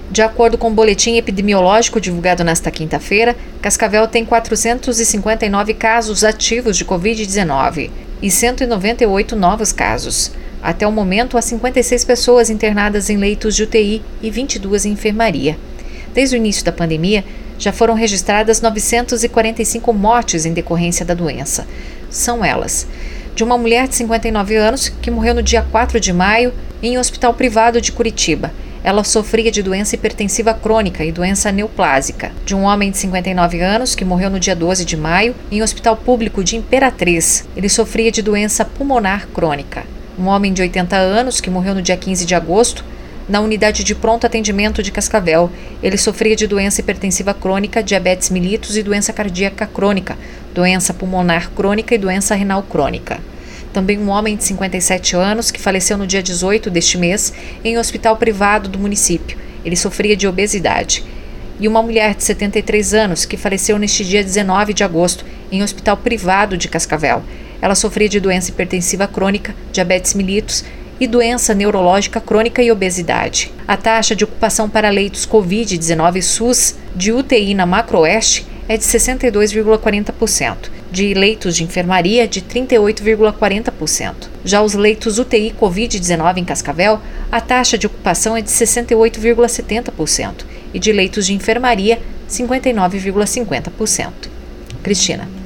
De acordo com o boletim epidemiológico divulgado nesta quinta-feira, Cascavel tem 459 casos ativos de Covid-19 e 198 novos casos. Até o momento, há 56 pessoas internadas em leitos de UTI e 22 em enfermaria. Desde o início da pandemia, já foram registradas 945 mortes em decorrência da doença. São elas: de uma mulher de 59 anos que morreu no dia 4 de maio em um hospital privado de Curitiba. Ela sofria de doença hipertensiva crônica e doença neoplásica. De um homem de 59 anos que morreu no dia 12 de maio em um hospital público de Imperatriz. Ele sofria de doença pulmonar crônica. Um homem de 80 anos que morreu no dia 15 de agosto na unidade de pronto atendimento de Cascavel. Ele sofria de doença hipertensiva crônica, diabetes mellitus e doença cardíaca crônica, doença pulmonar crônica e doença renal crônica. Também um homem de 57 anos que faleceu no dia 18 deste mês em um hospital privado do município. Ele sofria de obesidade. E uma mulher de 73 anos que faleceu neste dia 19 de agosto em um hospital privado de Cascavel. Ela sofria de doença hipertensiva crônica, diabetes mellitus e doença neurológica crônica e obesidade. A taxa de ocupação para leitos Covid-19 SUS de UTI na Macro-Oeste é de 62,40%, de leitos de enfermaria de 38,40%. Já os leitos UTI Covid-19 em Cascavel, a taxa de ocupação é de 68,70% e de leitos de enfermaria, 59,50%. Cristina.